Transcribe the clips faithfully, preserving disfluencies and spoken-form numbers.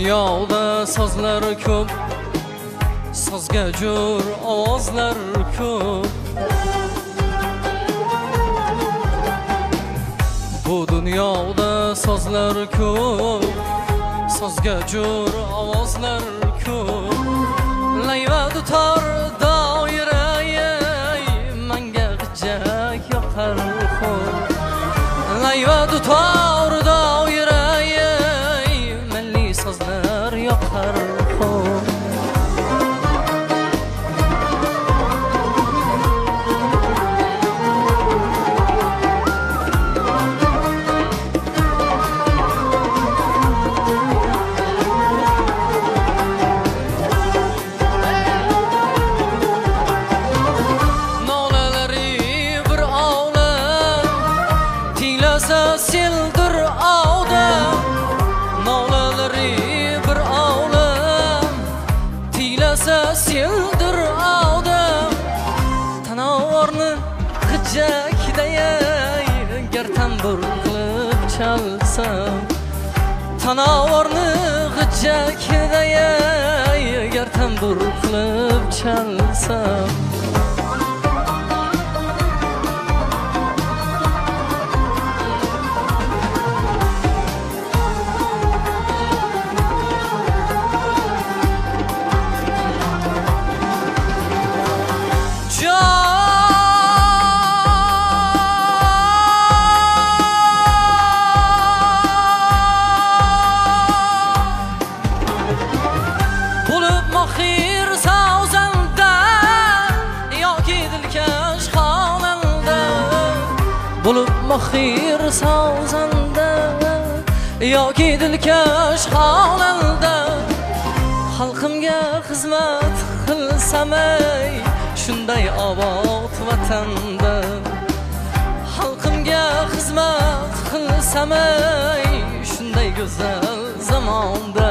dunyoda sozlar ko'p, sozga jo'r ovozlar ko'p. Bu dunyoda sozlar ko'p, sozga jo'r ovozlar ko'p. Layva dutor doiraya manga g'ijak yoqar xo'p. Layva dutor doiraya milliy sozlar yoqar xo'p. Sildir avda nolaları bir avlam, tilasa sildir avda tanavarni g'ijjakdaya gartambur qilib chalsam, tanavarni g'ijjakdaya gartambur qilib chalsam. Mahir savzanda yoki dilkash xonanda, bo'lib mahir savzanda yoki dilkash xonanda, xalqimga xizmat qilsam ey shunday obod vatanda, xalqimga xizmat qilsam ey shunday go'zal zamonda.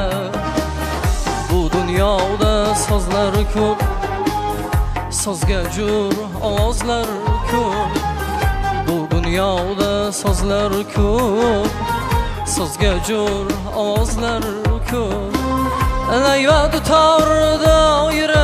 Dunyoda sozlar ko'p, sozga jo'r ovozlar ko'p. Bu dunyoda sozlar ko'p, sozga jo'r ovozlar ko'p. Layva dutor doira